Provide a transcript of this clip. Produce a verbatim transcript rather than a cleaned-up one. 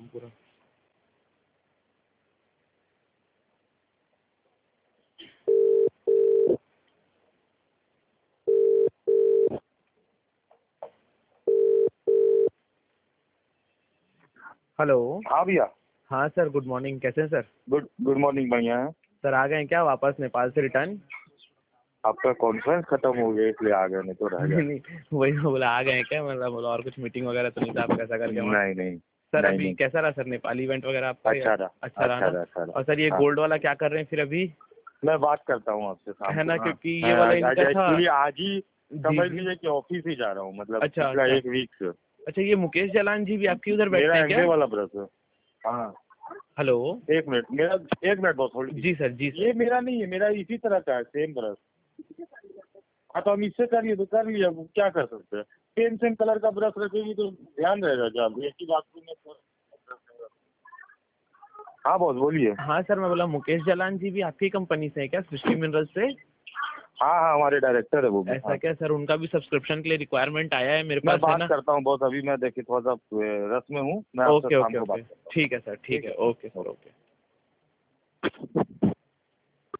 पूरा। हेलो। हाँ भैया। हाँ सर, गुड मॉर्निंग, कैसे हैं सर? गुड गुड मॉर्निंग, बढ़िया है सर। आ गए हैं क्या वापस नेपाल से रिटर्न? आपका कॉन्फ्रेंस खत्म हो गया इसलिए आ गए, नहीं तो रह गया। नहीं, वही मैं बोला आ गए हैं क्या, मतलब बोला और कुछ मीटिंग वगैरह तो नहीं था आपका ऐसा करके वहाँ? नहीं नहीं सर नहीं अभी नहीं कैसा रहा सर नेपाल इवेंट वगैरह आपका? अच्छा रहा, अच्छा रहा अच्छा ना? रहा, अच्छा और रहा। सर ये हाँ, गोल्ड वाला क्या कर रहे हैं फिर अभी? मैं बात करता हूँ आपसे शाम है को। ना, हाँ, क्योंकि ये मैं वाला आज आज इनका था। एक्चुअली आज ही जी समझ जी। लीजिए कि ऑफिस ही जा रहा हूँ, मतलब अच्छा पिछला अच्छा। एक वीक से। अच्छा, ये मुकेश जालान जी भी आपके उधर बैठते मेरा हैं क्या? एमबे वाला ब्रश है। हाँ, हेलो। एक मिनट, मेरा एक मिनट बहुत थोड़ी। जी सर, जी ये सर। मेरा नहीं है, मेरा इसी तरह का है, सेम ब्रश। हाँ तो हम इससे करिए तो कर लिया, अब क्या कर सकते हैं। सेम सेम कलर का ब्रश रखेगी तो ध्यान रहेगा क्या? एक ही बात में। हाँ बॉस बोलिए। हाँ सर, मैं बोला मुकेश जालान जी भी आपकी कंपनी से है क्या, सृष्टि मिनरल्स से? हाँ हाँ, हमारे डायरेक्टर है वो भी। ऐसा हाँ, क्या सर, उनका भी सब्सक्रिप्शन के लिए रिक्वायरमेंट आया है मेरे मैं पास, है बात ना? करता हूँ बॉस, अभी मैं देखिए थोड़ा सा अ, रस में हूँ, मैं आपसे ओके शाम ओके को बात ओके। करता हूँ। ठीक है सर, ठीक ठीक है, है। Okay sir, okay.